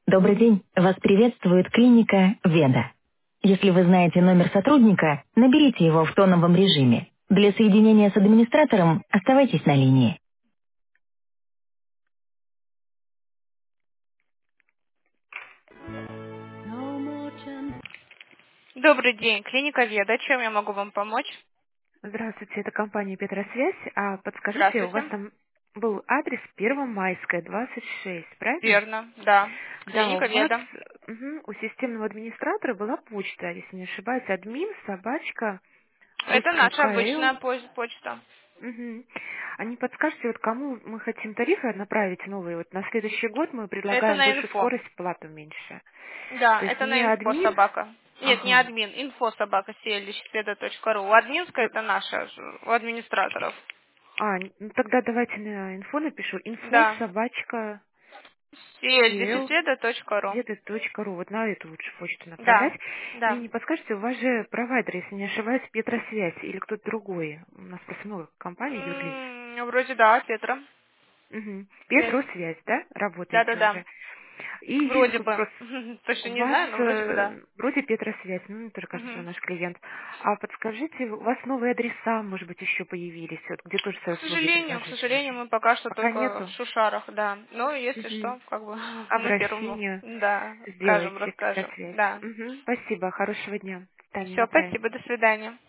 Добрый день, вас приветствует клиника Веда. Если вы знаете номер сотрудника, наберите его в тоновом режиме. Для соединения с администратором оставайтесь на линии. Добрый день, клиника Веда. Чем я могу вам помочь? Здравствуйте, это компания Петросвязь. А подскажите, у вас Здравствуйте. там был адрес Первомайская, 26, правильно? Верно, да. Да, Клиника у вас Веда. у системного администратора была почта, если не ошибаюсь, админ собачка Это наша .кл. обычная почта. Мгм. А не подскажете, вот кому мы хотим тарифы направить новые? Вот на следующий год мы Это предлагаем на выше инфо. скорость, плату меньше. Да, То есть это не на инфо админ, собака. Нет, не ага. админ, инфо собака CL.ру. У админская это наша, у администраторов. Ну тогда давайте на инфо напишу. Инфо Да, собачка CL cl.ру. Еды.ру. Вот на эту лучше почту направлять. Да, И да. не подскажете, у вас же провайдер, если не ошибаюсь, Петросвязь или кто-то другой. У нас просто много компаний, юрлиц. Вроде да, Петра. Угу. Есть. Петросвязь, да? Работаете Да-да-да. уже. И есть Вроде такой бы. вопрос. Точно У не вас знаю, но вроде бы да. вроде Петросвязь, ну, мне тоже кажется, что Мгм. наш клиент. А подскажите, у вас новые адреса, может быть, еще появились, вот, где тоже свои услуги К предложить сожалению, можем? мы пока что Пока только в нету? Шушарах, да. Но если Мгм. что, как бы на первом, Обращение да, скажем, сделайте, расскажем. Петросвязь. Да. Мгм. Спасибо, хорошего дня. Таня Все, направим. спасибо, до свидания.